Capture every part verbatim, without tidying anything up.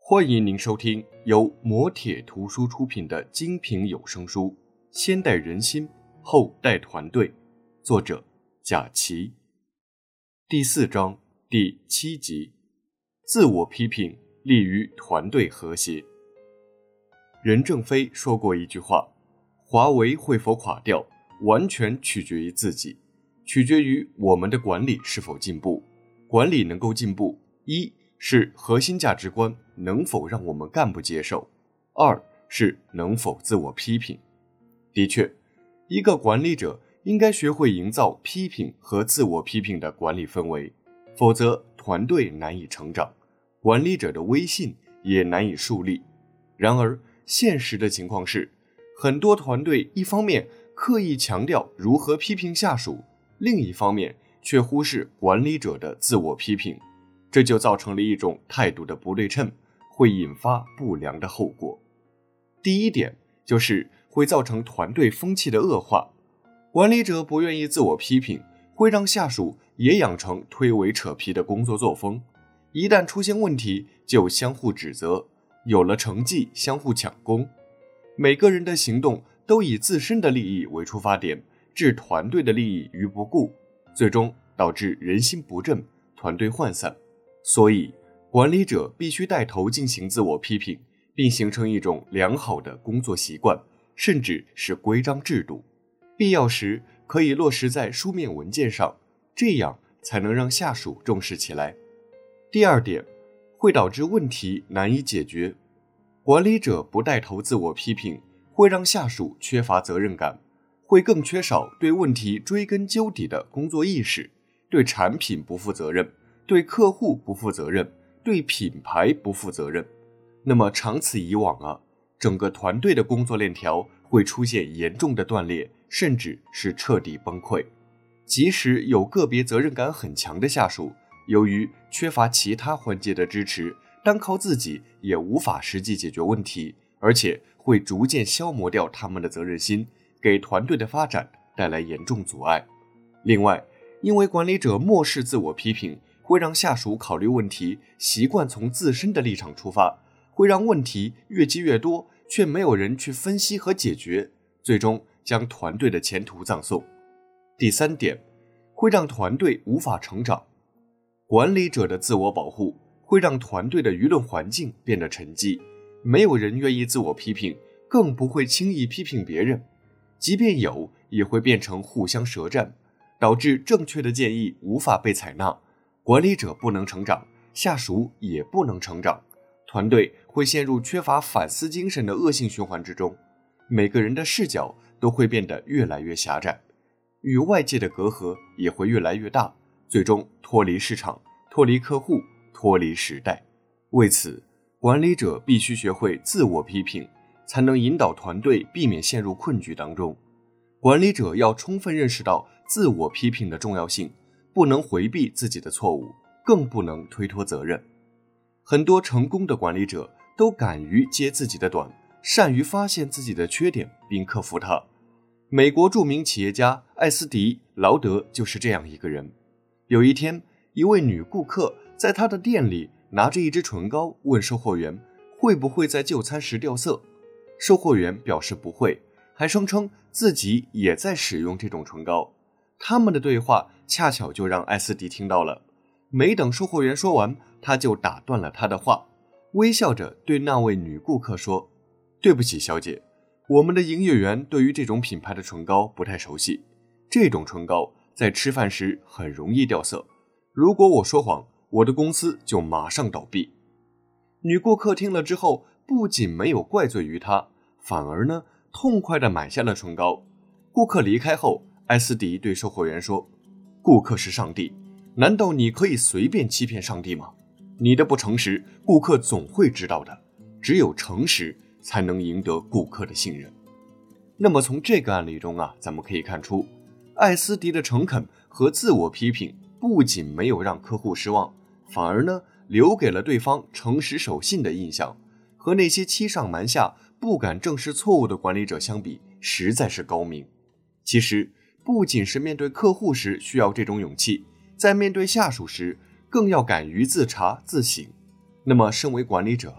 欢迎您收听由磨铁图书出品的精品有声书《先带人心，后带团队》，作者贾琪。第四章第七集，自我批评利于团队和谐。任正非说过一句话，华为会否垮掉，完全取决于自己，取决于我们的管理是否进步。管理能够进步，一是核心价值观能否让我们干部接受，二是能否自我批评。的确，一个管理者应该学会营造批评和自我批评的管理氛围，否则团队难以成长，管理者的威信也难以树立。然而现实的情况是，很多团队一方面刻意强调如何批评下属，另一方面却忽视管理者的自我批评，这就造成了一种态度的不对称，会引发不良的后果。第一点就是会造成团队风气的恶化，管理者不愿意自我批评，会让下属也养成推诿扯皮的工作作风，一旦出现问题就相互指责，有了成绩相互抢功，每个人的行动都以自身的利益为出发点，置团队的利益于不顾，最终导致人心不振，团队涣散。所以管理者必须带头进行自我批评，并形成一种良好的工作习惯，甚至是规章制度，必要时可以落实在书面文件上，这样才能让下属重视起来。第二点，会导致问题难以解决。管理者不带头自我批评，会让下属缺乏责任感，会更缺少对问题追根究底的工作意识，对产品不负责任，对客户不负责任，对品牌不负责任。那么长此以往啊，整个团队的工作链条会出现严重的断裂，甚至是彻底崩溃。即使有个别责任感很强的下属，由于缺乏其他环节的支持，单靠自己也无法实际解决问题，而且会逐渐消磨掉他们的责任心，给团队的发展带来严重阻碍。另外，因为管理者漠视自我批评，会让下属考虑问题习惯从自身的立场出发，会让问题越积越多，却没有人去分析和解决，最终将团队的前途葬送。第三点，会让团队无法成长。管理者的自我保护会让团队的舆论环境变得沉寂，没有人愿意自我批评，更不会轻易批评别人，即便有，也会变成互相舌战，导致正确的建议无法被采纳，管理者不能成长，下属也不能成长，团队会陷入缺乏反思精神的恶性循环之中，每个人的视角都会变得越来越狭窄，与外界的隔阂也会越来越大，最终脱离市场，脱离客户，脱离时代。为此，管理者必须学会自我批评，才能引导团队避免陷入困局当中。管理者要充分认识到自我批评的重要性，不能回避自己的错误，更不能推脱责任。很多成功的管理者都敢于揭自己的短，善于发现自己的缺点并克服它。美国著名企业家艾斯迪·劳德就是这样一个人。有一天，一位女顾客在他的店里拿着一支唇膏，问售货员会不会在就餐时掉色。售货员表示不会，还声称自己也在使用这种唇膏。他们的对话恰巧就让艾斯迪听到了。没等售货员说完，他就打断了他的话，微笑着对那位女顾客说：对不起小姐，我们的营业员对于这种品牌的唇膏不太熟悉，这种唇膏在吃饭时很容易掉色，如果我说谎，我的公司就马上倒闭。女顾客听了之后，不仅没有怪罪于他，反而呢痛快地买下了唇膏。顾客离开后，艾斯迪对售货员说：顾客是上帝，难道你可以随便欺骗上帝吗？你的不诚实，顾客总会知道的，只有诚实才能赢得顾客的信任。那么从这个案例中啊，咱们可以看出，艾斯迪的诚恳和自我批评不仅没有让客户失望，反而呢留给了对方诚实守信的印象，和那些欺上瞒下不敢正视错误的管理者相比，实在是高明。其实不仅是面对客户时需要这种勇气，在面对下属时更要敢于自查自省。那么身为管理者，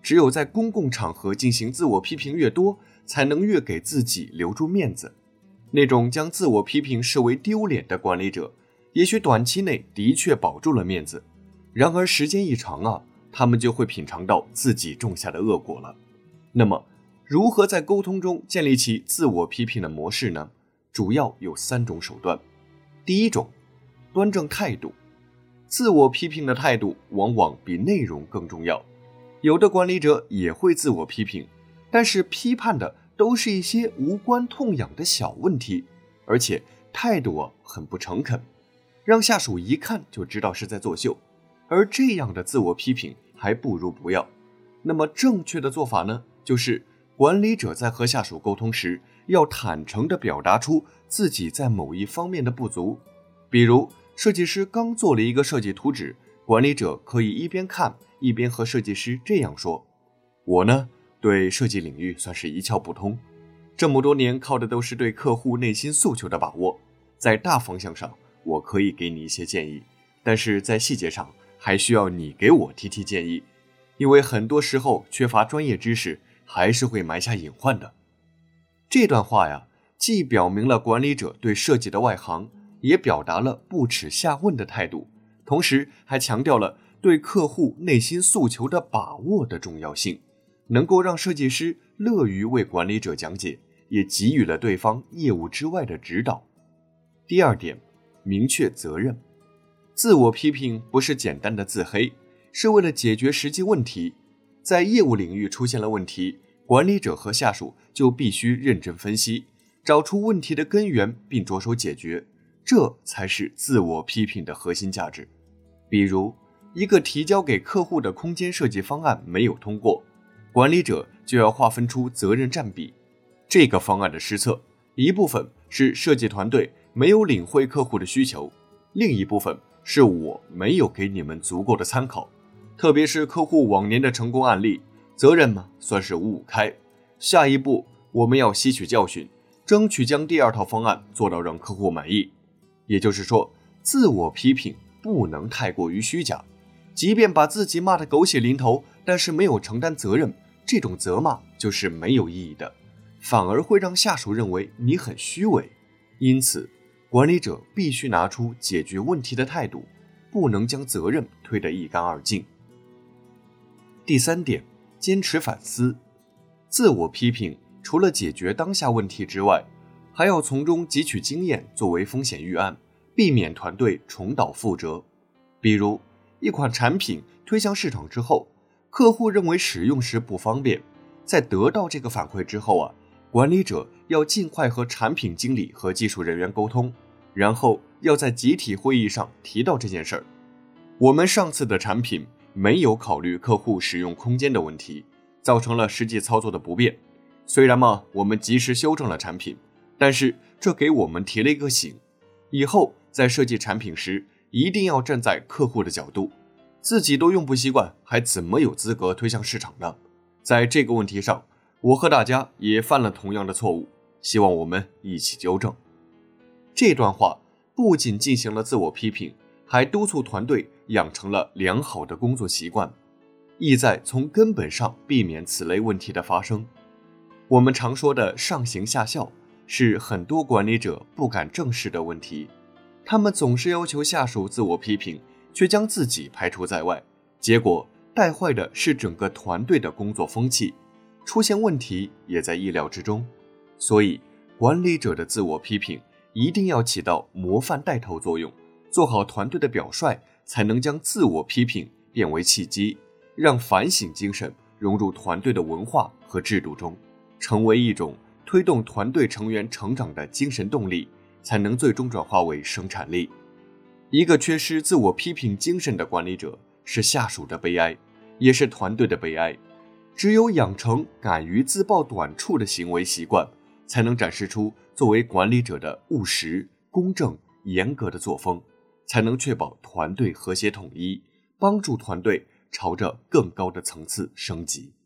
只有在公共场合进行自我批评越多，才能越给自己留住面子。那种将自我批评视为丢脸的管理者，也许短期内的确保住了面子，然而时间一长啊，他们就会品尝到自己种下的恶果了。那么，如何在沟通中建立起自我批评的模式呢？主要有三种手段。第一种，端正态度。自我批评的态度往往比内容更重要。有的管理者也会自我批评，但是批判的都是一些无关痛痒的小问题，而且态度啊很不诚恳，让下属一看就知道是在作秀。而这样的自我批评还不如不要。那么正确的做法呢，就是管理者在和下属沟通时，要坦诚地表达出自己在某一方面的不足。比如，设计师刚做了一个设计图纸，管理者可以一边看一边和设计师这样说：我呢，对设计领域算是一窍不通，这么多年靠的都是对客户内心诉求的把握，在大方向上我可以给你一些建议，但是在细节上还需要你给我提提建议，因为很多时候缺乏专业知识还是会埋下隐患的。这段话呀，既表明了管理者对设计的外行，也表达了不耻下问的态度，同时还强调了对客户内心诉求的把握的重要性，能够让设计师乐于为管理者讲解，也给予了对方业务之外的指导。第二点，明确责任。自我批评不是简单的自黑，是为了解决实际问题。在业务领域出现了问题，管理者和下属就必须认真分析，找出问题的根源并着手解决，这才是自我批评的核心价值。比如，一个提交给客户的空间设计方案没有通过，管理者就要划分出责任占比。这个方案的失策，一部分是设计团队没有领会客户的需求，另一部分是我没有给你们足够的参考，特别是客户往年的成功案例，责任嘛，算是五五开。下一步我们要吸取教训，争取将第二套方案做到让客户满意。也就是说，自我批评不能太过于虚假，即便把自己骂得狗血淋头，但是没有承担责任，这种责骂就是没有意义的，反而会让下属认为你很虚伪。因此，管理者必须拿出解决问题的态度，不能将责任推得一干二净。第三点，坚持反思。自我批评除了解决当下问题之外，还要从中汲取经验作为风险预案，避免团队重蹈覆辙。比如，一款产品推向市场之后，客户认为使用时不方便，在得到这个反馈之后啊，管理者要尽快和产品经理和技术人员沟通，然后要在集体会议上提到这件事儿。我们上次的产品没有考虑客户使用空间的问题，造成了实际操作的不便。虽然嘛，我们及时修正了产品，但是这给我们提了一个醒，以后在设计产品时一定要站在客户的角度，自己都用不习惯，还怎么有资格推向市场呢？在这个问题上，我和大家也犯了同样的错误，希望我们一起纠正。这段话不仅进行了自我批评，还督促团队养成了良好的工作习惯，意在从根本上避免此类问题的发生。我们常说的上行下效，是很多管理者不敢正视的问题。他们总是要求下属自我批评，却将自己排除在外，结果带坏的是整个团队的工作风气，出现问题也在意料之中。所以，管理者的自我批评一定要起到模范带头作用，做好团队的表率，才能将自我批评变为契机，让反省精神融入团队的文化和制度中，成为一种推动团队成员成长的精神动力，才能最终转化为生产力。一个缺失自我批评精神的管理者，是下属的悲哀，也是团队的悲哀。只有养成敢于自曝短处的行为习惯，才能展示出作为管理者的务实、公正、严格的作风，才能确保团队和谐统一，帮助团队朝着更高的层次升级。